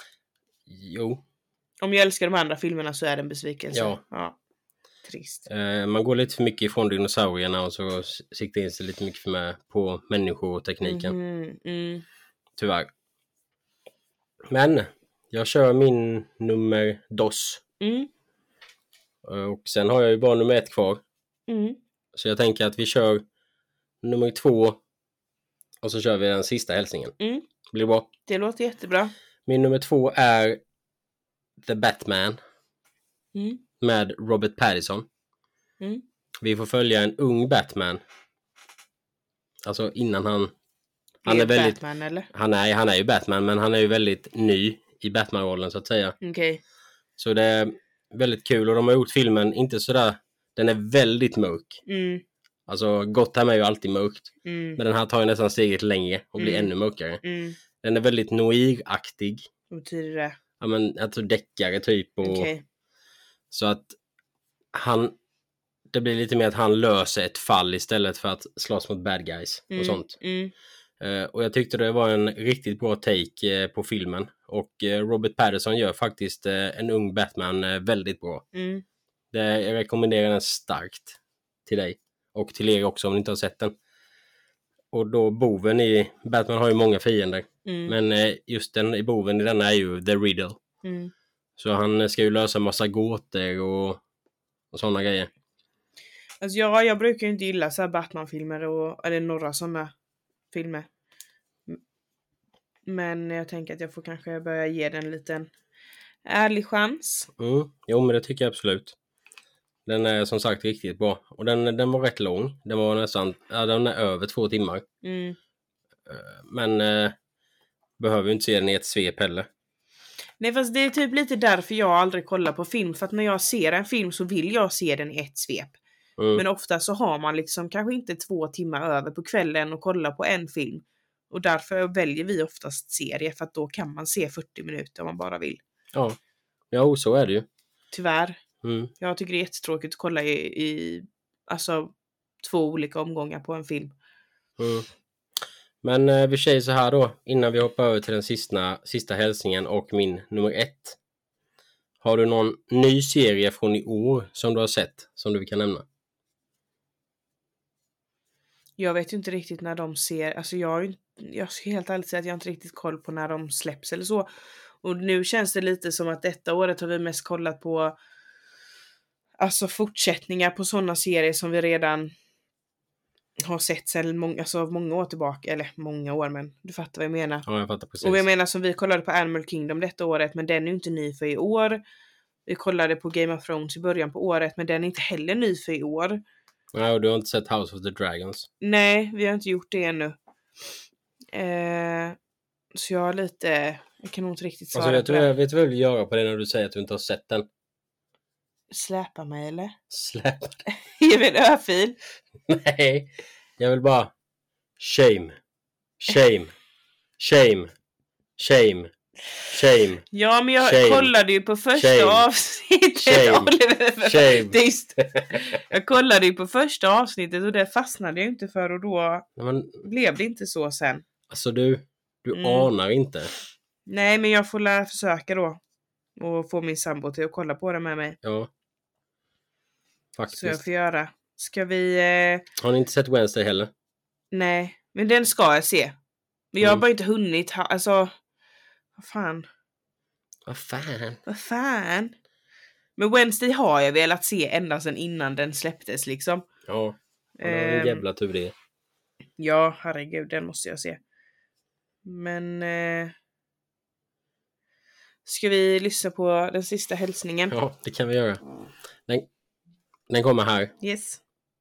jo. Om jag älskar de andra filmerna så är det en besvikelse. Ja. ja. Trist. Eh, man går lite för mycket ifrån dinosaurierna och så siktar in sig lite mycket för med på människotekniken. Mm, mm. Tyvärr. Men jag kör min nummer dos. Mm, Och sen har jag ju bara nummer ett kvar. mm. Så jag tänker att vi kör nummer två. Och så kör vi den sista hälsningen. Mm. Blir bra. Det låter jättebra. Min nummer två är The Batman. Mm. Med Robert Pattinson. Mm. Vi får följa en ung Batman. Alltså innan han... Han Det är väldigt... Batman eller? Han är, han är ju Batman, men han är ju väldigt ny i Batman-rollen så att säga. Okej. Okay. Så det är väldigt kul och de har gjort filmen inte sådär... Den är väldigt mörk. Mm. Alltså Gotham är ju alltid mörkt. Mm. Men den här tar ju nästan steget längre och blir Mm. ännu mörkare. Mm. Den är väldigt noiraktig. Vad betyder det? Ja men alltså deckare typ. Och, Okej. Så att han... Det blir lite mer att han löser ett fall istället för att slåss mot bad guys och Mm. sånt. Mm. Uh, och jag tyckte det var en riktigt bra take uh, på filmen. Och uh, Robert Pattinson gör faktiskt uh, en ung Batman uh, väldigt bra. Mm. Det, jag rekommenderar den starkt till dig. Och till er också om ni inte har sett den. Och då boven i... Batman har ju många fiender. Mm. Men uh, just den i boven i denna är ju The Riddle. Mm. Så han ska ju lösa massa gåtor och, och sådana grejer. Alltså ja, jag brukar ju inte gilla så här Batman-filmer och eller några sådana filmer. M- Men jag tänker att jag får kanske börja ge den en liten ärlig chans. Mm. Jo men det tycker jag absolut. Den är som sagt riktigt bra. Och den, den var rätt lång. Den var nästan, ja den är över två timmar. Mm. Men eh, behöver ju inte se den i ett svep heller. Nej fast det är typ lite därför jag aldrig kollar på film. För att när jag ser en film så vill jag se den i ett svep. Mm. Men ofta så har man liksom kanske inte två timmar över på kvällen och kolla på en film. Och därför väljer vi oftast serie för att då kan man se fyrtio minuter om man bara vill. Ja, ja så är det ju. Tyvärr. Mm. Jag tycker det är jättetråkigt att kolla i, i alltså två olika omgångar på en film. Mm. Men eh, vi säger så här då, innan vi hoppar över till den sista, sista hälsningen och min nummer ett. Har du någon ny serie från i år som du har sett som du kan nämna? Jag vet ju inte riktigt när de ser, alltså jag har ju, jag ska helt ärligt säga att jag har inte riktigt koll på när de släpps eller så. Och nu känns det lite som att detta året har vi mest kollat på alltså fortsättningar på sådana serier som vi redan har sett sedan många, alltså många år tillbaka, eller många år men du fattar vad jag menar. Ja, jag fattar precis. Och jag menar som vi kollade på Animal Kingdom detta året, men den är ju inte ny för i år. Vi kollade på Game of Thrones i början på året, men den är inte heller ny för i år. Nej, och du har inte sett House of the Dragons. Nej, vi har inte gjort det ännu. Eh, så jag har lite... Jag kan nog inte riktigt svara Alltså, vet, på du, det. vet du vad jag vill göra på det när du säger att du inte har sett den? Släpa mig eller? Släpp. Ge mig en örfil. Nej, jag vill bara... Shame. Shame. Shame. Shame. Shame. Ja, men jag Shame. kollade ju på första Shame. avsnittet. Shame. Oliver. Shame. Tyst. Jag kollade ju på första avsnittet och det fastnade jag inte för och då Nej, men, blev det inte så sen. alltså du, du Mm. anar inte. Nej, men jag får lära försöka då. Och få min sambo till att kolla på det med mig. Ja. Så jag Faktiskt. får göra. Ska vi... Eh... Har ni inte sett Wednesday heller? Nej, men den ska jag se. Men jag har Mm. bara inte hunnit. Ha... Alltså... Vad fan? Vad fan? Vad fan? Men Wednesday har jag velat se ända sedan innan den släpptes liksom. Ja. Ja, det var Ehm, en jävla tur det. Ja, herregud, den måste jag se. Men... Eh... Ska vi lyssna på den sista hälsningen? Ja, det kan vi göra. Den, den kommer här. Yes.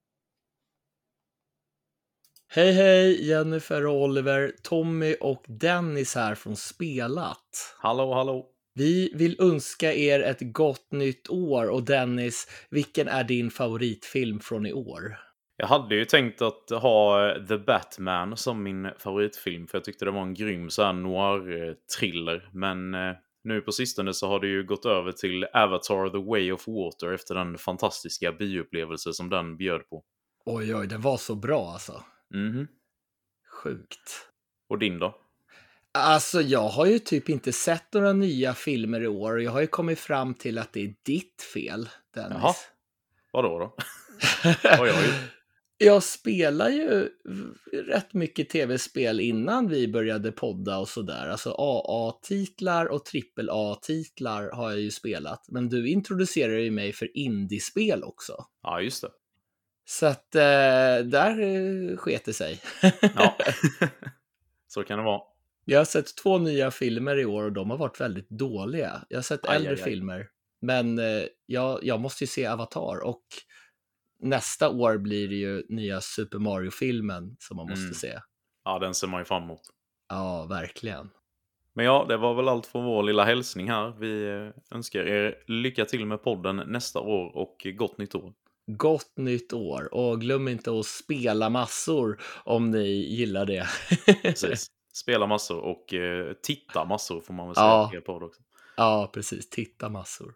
Hej hej, Jennifer och Oliver, Tommy och Dennis här från Spelat. Hallå, hallå. Vi vill önska er ett gott nytt år och Dennis, vilken är din favoritfilm från i år? Jag hade ju tänkt att ha The Batman som min favoritfilm, för jag tyckte det var en grym så här noir-thriller. Men eh, nu på sistone så har det ju gått över till Avatar The Way of Water efter den fantastiska bioupplevelse som den bjöd på. Oj oj, den var så bra alltså. Mhm. Sjukt. Och din då? Alltså jag har ju typ inte sett några nya filmer i år och jag har ju kommit fram till att det är ditt fel, Dennis. Jaha. Vadå då? Oj, oj. Jag spelar ju rätt mycket tv-spel innan vi började podda och sådär. Alltså A A-titlar och trippel A-titlar har jag ju spelat. Men du introducerar ju mig för indiespel också. Ja, just det. Så att eh, där eh, sket det sig. Ja. Så kan det vara. Jag har sett två nya filmer i år och de har varit väldigt dåliga. Jag har sett Aj, äldre aj, aj. filmer. Men eh, jag, jag måste ju se Avatar och nästa år blir det ju nya Super Mario-filmen som man måste Mm. se. Ja, den ser man ju fram emot. Ja, verkligen. Men ja, det var väl allt för vår lilla hälsning här. Vi eh, önskar er lycka till med podden nästa år och gott nytt år. Gott nytt år och glöm inte att spela massor om ni gillar det. Precis. Spela massor och eh, titta massor får man väl säga Ja. ja. på det också. Ja, precis. Titta massor.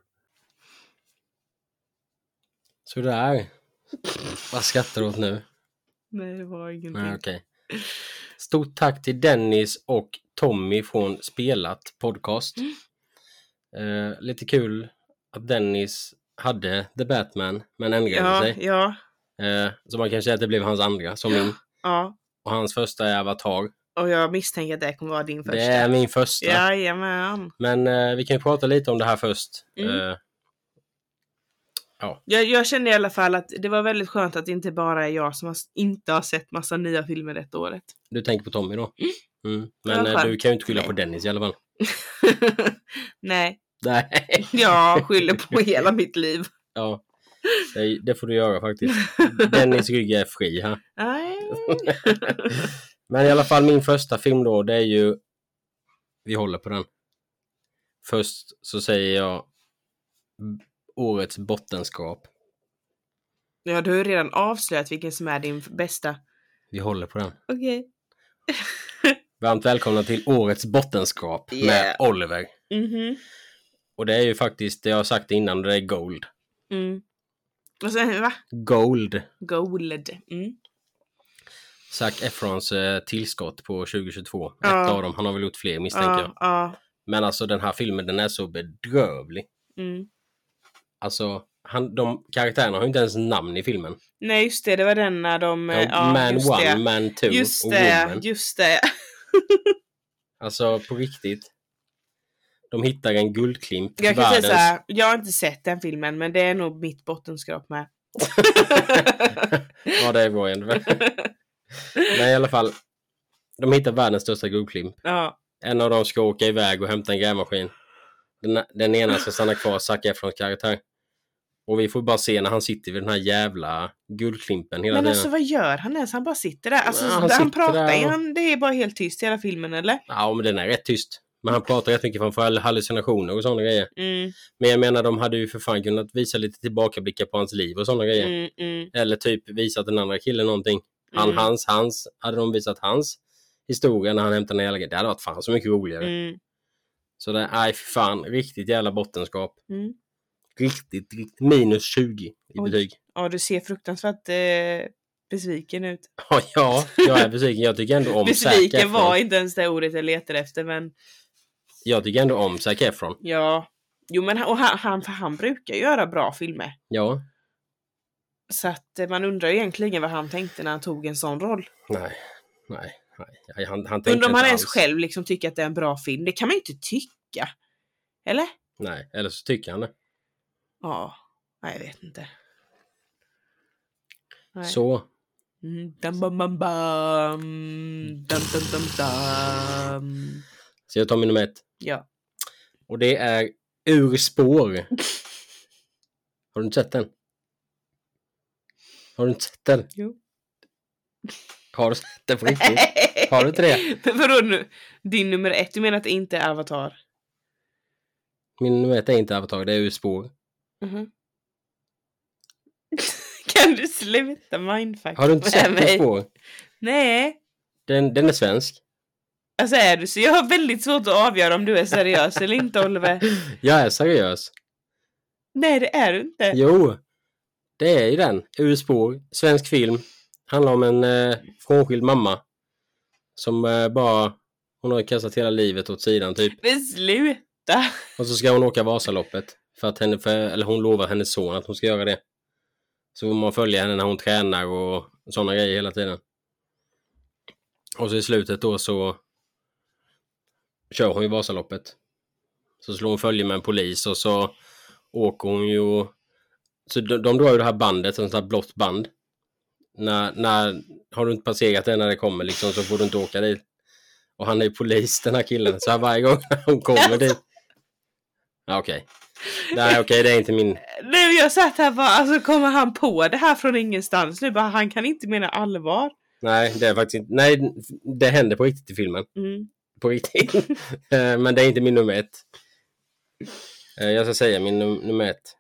Sådär. Vad skrattar du åt nu? Nej, det var ingenting. Nej, okej. Stort tack till Dennis och Tommy från Spelat podcast. Eh, lite kul att Dennis hade The Batman men ändrade Ja, sig. ja, Eh, så man kan säga att det blev hans andra som min. ja. Och hans första är Avatar. Och jag misstänker att det kommer vara din första. Det är min första. Jajamän. Men eh, vi kan ju prata lite om det här först. Mm. Eh, Jag, jag kände i alla fall att det var väldigt skönt att det inte bara är jag som har, inte har sett massa nya filmer detta året. du tänker på Tommy då? Mm. Det Men var eh, du skönt. kan ju inte skylla Nej. på Dennis i alla fall. Nej, Nej. jag skyller på hela mitt liv. Ja, det, det får du göra faktiskt. Dennis rygg är fri här. Nej. Men i alla fall min första film då, det är ju... Vi håller på den. Först så säger jag årets bottenskrap. Ja, du har ju redan avslöjat vilken som är din bästa. Vi håller på den. Okej. Varmt välkomna till årets bottenskrap med Yeah. Oliver. Mhm. Och det är ju faktiskt, det jag har sagt innan, det är Gold. Mm. Och sen, va? Gold. Gold. Mm. Zac Efrons eh, tillskott på tjugohundratjugotvå. Ja. Ett av dem, han har väl gjort fler misstänker jag. Ja, ja. Men alltså den här filmen, den är så bedrövlig. Mm. Alltså, han, de karaktärerna har ju inte ens namn i filmen. Nej, just det. Det var den när de... Ja, Ja, man just one, det. man two Just och det, woman. just det. Alltså på riktigt. De hittar en guldklimp. Jag kan säga världens... så här, jag har inte sett den filmen, men det är nog mitt bottenskrap med. Ja, det är bra ändå. Men i alla fall. De hittar världens största guldklimp. Ja. En av dem ska åka iväg och hämta en grävmaskin. Den, den ena ska stanna kvar, Zac Efrons karaktär. Och vi får bara se när han sitter vid den här jävla guldklimpen hela Men tiden. alltså vad gör han ens? Han bara sitter där. Alltså Ja, han, han han sitter pratar, där och- han, det är bara helt tyst i hela filmen eller? Ja, men den är rätt tyst. Men han pratar rätt mycket för han får hallucinationer och sådana grejer. Mm, Men jag menar, de hade ju för fan kunnat visa lite tillbakablickar på hans liv och sådana grejer. mm, mm, Eller typ visat den andra killen någonting. Han, Mm. hans, hans. Hade de visat hans historia när han hämtade ner. Det hade varit fan så mycket roligare. mm, Så det är för fan riktigt jävla bottenskap. mm. Riktigt, riktigt. Minus tjugo i Oj. betyg. Ja, du ser fruktansvärt eh, besviken ut. Ja, ja, jag är besviken. Jag tycker ändå om Zac Besviken Efron. var inte ens det ordet jag letade efter, men Jag tycker ändå om Zac Efron. ja. Jo, men han, och han, han, för han brukar göra bra filmer. Ja. Så att eh, man undrar egentligen vad han tänkte när han tog en sån roll. Nej, nej, nej. Han, han tänkte Undrar om han inte ens alls. själv liksom tycker att det är en bra film. Det kan man ju inte tycka. Eller? Nej, eller så tycker han det. Ja, nej jag vet inte. Nej. Så, Mm, dam, bam, bam, bam. Dam, dam, dam, dam. så jag tar min nummer ett. Ja. Och det är Ur spår. Har du inte sett den? Har du inte sett den? Jo. Har du sett den på riktigt? Har du inte det? Men vadå nu? Din nummer ett, du menar att det inte är Avatar? Min nummer ett är inte Avatar, det är Ur spår. Mhm. Kan du sluta mindfuck Har du inte med sett Ur mig? spår? Nej. Den, den är svensk. Alltså är du så? Jag har väldigt svårt att avgöra om du är seriös eller inte, Oliver. Jag är seriös. Nej, det är du inte. Jo, det är ju den. Ur spår, svensk film. Handlar om en eh, frånskild mamma. Som eh, bara, hon har kastat hela livet åt sidan typ. Men sluta. Och så ska hon åka Vasaloppet. För att henne, för, eller hon lovar hennes son att hon ska göra det. Så får man följa henne när hon tränar och sådana grejer hela tiden. Och så i slutet då så kör hon ju Vasaloppet. Så slår hon följe med en polis och så åker hon ju. Så de, de drar ju det här bandet, ett sånt här blått band. När, när, har du inte passerat det när det kommer liksom, så får du inte åka dit. Och han är ju polis, den här killen. Så här varje gång hon kommer dit. Ja, okej. Nej, okej, det är inte min... Nu jag satt här bara, alltså kommer han på det här från ingenstans nu? Bara, han kan inte mena allvar. Nej, det är faktiskt inte... Nej, det händer på riktigt i filmen. Mm. På riktigt. Eh, Men det är inte min nummer ett. Eh, Jag ska säga min num- nummer ett.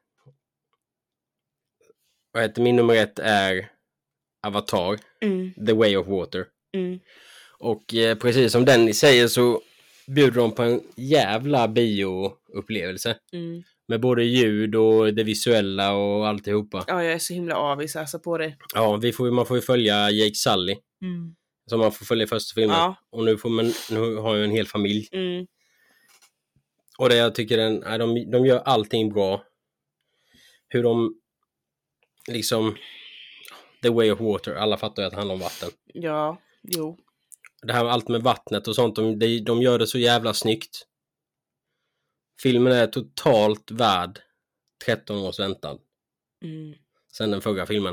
Vad heter min nummer ett är Avatar, Mm. The Way of Water. Mm. Och eh, precis som Denny säger så bjuder de på en jävla bioupplevelse. Mm. Med både ljud och det visuella och alltihopa. Ja, jag är så himla avis alltså på det. Ja, vi får, ju- man får ju följa Jake Sully. Mm. Som man får följa i första filmen. Ja. Och nu, får man, nu har jag en hel familj. Mm. Och det jag tycker den, nej, de, de gör allting bra. Hur de liksom The Way of Water, alla fattar ju att det handlar om vatten. Ja, jo. Det här med allt med vattnet och sånt, de, de, de gör det så jävla snyggt. Filmen är totalt värd tretton års väntan Mm. sen den förra filmen.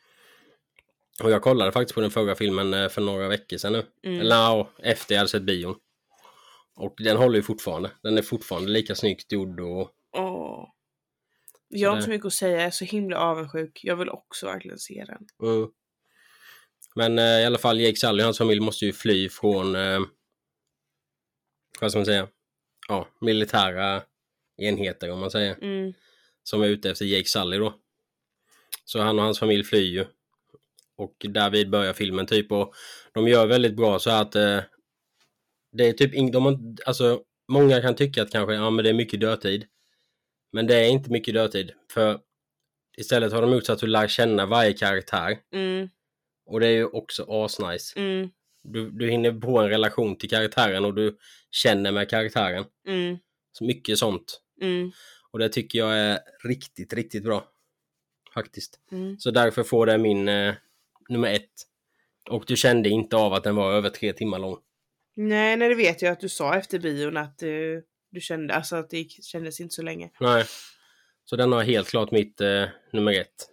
Och jag kollade faktiskt på den förra filmen eh, för några veckor sedan nu. Mm. Eller ja, efter jag hade sett bion. Och den håller ju fortfarande. Den är fortfarande lika snyggt gjord och... Åh. Jag har inte det- så mycket att säga, jag är så himla avundsjuk. Jag vill också verkligen se den. Mm. Men eh, i alla fall Jake Sully och hans familj måste ju fly från eh, vad ska man säga? Ja, militära enheter om man säger. Mm. Som är ute efter Jake Sully då. Så han och hans familj flyr ju. Och därvid börjar filmen typ. Och de gör väldigt bra så att eh, det är typ ing- de har, inte- alltså många kan tycka att kanske ja men det är mycket dödtid. Men det är inte mycket dödtid. För istället har de gjort så att du lär känna varje karaktär. Mm. Och det är ju också asnice. Mm. Du, du hinner på en relation till karaktären och du känner med karaktären. Mm. Så mycket sånt. Mm. Och det tycker jag är riktigt, riktigt bra. Faktiskt. Mm. Så därför får det min eh, nummer ett. Och du kände inte av att den var över tre timmar lång. Nej, nej, det vet jag att du sa efter bion att uh, du kände, alltså att det gick, kändes inte så länge. Nej. Så den har helt klart mitt eh, nummer ett.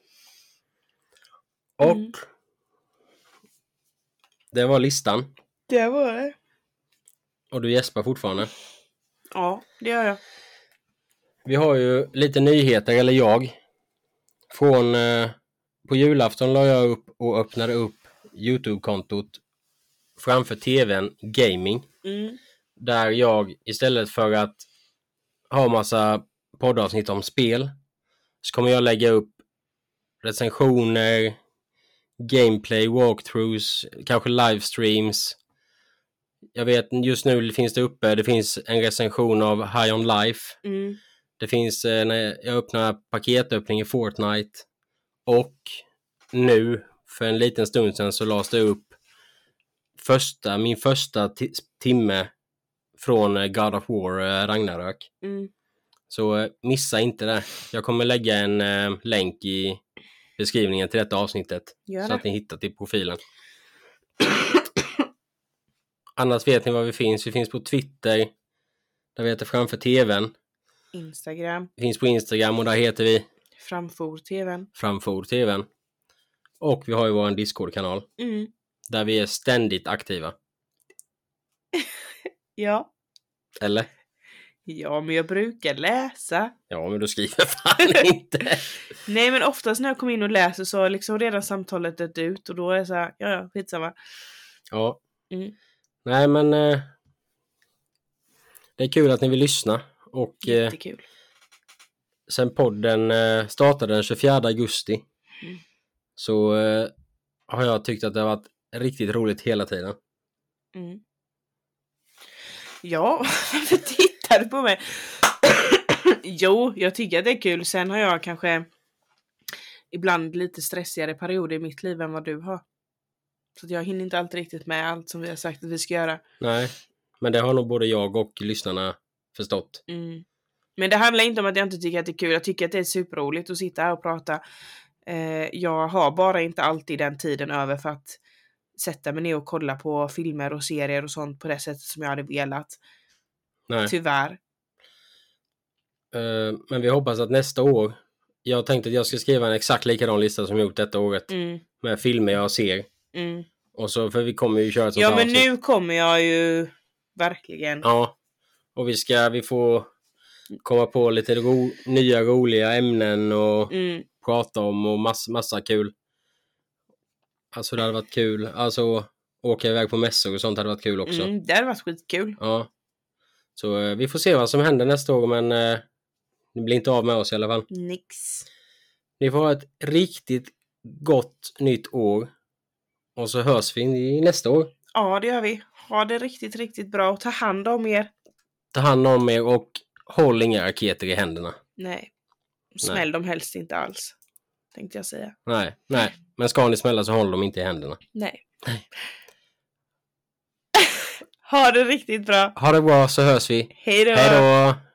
Och Mm. det var listan. Det var det. Och du gäspar fortfarande. Ja, det gör jag. Vi har ju lite nyheter, eller jag. Från eh, på julafton la jag upp och öppnade upp YouTube-kontot framför tvn Gaming. Mm. Där jag istället för att ha massa poddavsnitt om spel så kommer jag lägga upp recensioner, gameplay, walkthroughs, kanske livestreams. Jag vet, just nu finns det uppe, det finns en recension av High on Life. Mm. Det finns eh, när jag öppnar paketöppning i Fortnite. Och nu, för en liten stund sedan, så lades det upp första, min första t- timme från eh, God of War eh, Ragnarök. Mm. Så eh, missa inte det. Jag kommer lägga en eh, länk i beskrivningen till detta avsnittet. Gör Så det. att ni hittar till profilen. Annars vet ni var vi finns. Vi finns på Twitter. Där vi heter Framför tvn. Instagram. Vi finns på Instagram och där heter vi Framfor tvn. Framfor tvn. Och vi har ju vår Discord-kanal. Mm. Där vi är ständigt aktiva. Ja. Eller? Ja, men jag brukar läsa. Ja, men du skriver fan inte. Nej, men oftast när jag kommer in och läser så har liksom redan samtalet dött ut. Och då är det så här, ja, ja, skitsamma. Ja. Mm. Nej, men eh, det är kul att ni vill lyssna. Och eh, Jättekul. sen podden eh, startade den tjugofjärde augusti Mm. så eh, har jag tyckt att det har varit riktigt roligt hela tiden. Mm. Ja, varför tittar du på mig? Jo, jag tycker att det är kul. Sen har jag kanske ibland lite stressigare perioder i mitt liv än vad du har. Så att jag hinner inte alltid riktigt med allt som vi har sagt att vi ska göra. Nej, men det har nog både jag och lyssnarna förstått. Mm. Men det handlar inte om att jag inte tycker att det är kul. Jag tycker att det är superroligt att sitta här och prata. Eh, jag har bara inte alltid den tiden över för att sätta mig ner och kolla på filmer och serier och sånt på det sättet som jag hade velat. Nej. Tyvärr. Eh, men vi hoppas att nästa år, jag tänkte att jag ska skriva en exakt likadan lista som jag gjort detta året. Mm. Med filmer jag ser. Mm. Och så, för vi kommer ju köra ett sånt Ja, här men avsnitt. nu kommer jag ju verkligen. Ja, och vi ska, vi får komma på lite ro, nya roliga ämnen och Mm. prata om och massa, massa kul. Alltså det hade varit kul. Alltså åka iväg på mässor och sånt hade varit kul också. Mm, det hade varit skitkul. Ja. Så eh, vi får se vad som händer nästa år, men eh, ni blir inte av med oss i alla fall. Nix. Ni får ha ett riktigt gott nytt år. Och så hörs vi i nästa år. Ja, det gör vi. Ha det riktigt, riktigt bra och ta hand om er. Ta hand om er och håll inga raketer i händerna. Nej. Smäll dem helst inte alls. Tänkte jag säga. Nej, nej. Men ska ni smälla så håll dem inte i händerna. Nej. Ha det riktigt bra. Ha det bra så hörs vi. Hej då. Hej då!